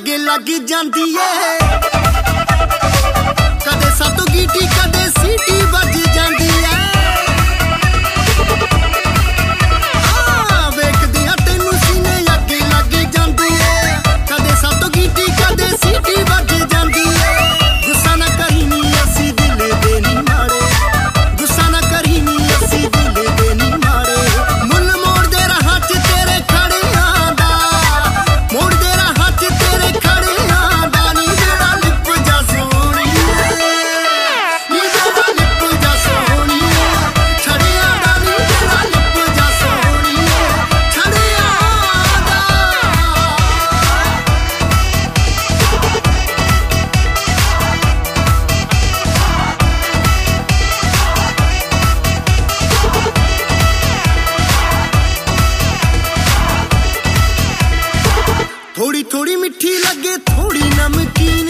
ਅੱਗੇ ਲੱਗ ਜਾਂਦੀ ਏ। ਕਦੇ ਸਾਤੋਂ ਗੀਟੀ ਕਦੇ ਸੀਟੀ ਵੱਜ ਜਾਂਦੀ ਏ। ਵੇਖਦਿਆਂ ਤੈਨੂੰ ਸੀਨੇ ਅੱਗੇ ਲੱਗ ਜਾਂਦੀ ਏ। ਕਦੇ ਸਾਤੋਂ ਗੀਟੀ ਕਦੇ ਸੀਟੀ ਵੱਜ ਜਾਂਦੀ ਏ। ਗੁੱਸਾ ਨਾ ਕਰੀ ਨੀ ਅਸੀਂ ਦਿਲ ਦੇ ਨੀ ਮਾੜੇ, ਗੁੱਸਾ ਨਾ ਕਰੀ ਨੀ ਅਸੀਂ ਦਿਲ ਦੇ ਨੀ ਮਾੜੇ। ਮੁੱਲ ਮੋੜਦੇ ਰਾਹਾਂ 'ਚ ਤੇਰੇ ਖੜਿਆਂ ਦਾ, ਮੋੜਦੇ ਰਾਹਾਂ 'ਚ ਤੇਰੇ ਖੜਿਆਂ ਦਾ। ਨੀ ਜਿਹੜਾ ਲਿਪ ਜਾ ਸੋਹਣੀਏ, ਨੀ ਜਿਹੜਾ ਲਿਪ ਜਾ ਸੋਹਣੀਏ, ਛੜਿਆਂ ਦਾ। ਨੀ ਜਿਹੜਾ ਲਿਪ ਜਾ ਸੋਹਣੀਏ, ਛੜਿਆਂ ਦਾ। ਥੋੜੀ ਥੋੜੀ ਮਿੱਠੀ ਲੱਗੇ ਥੋੜੀ ਨਮਕੀਨ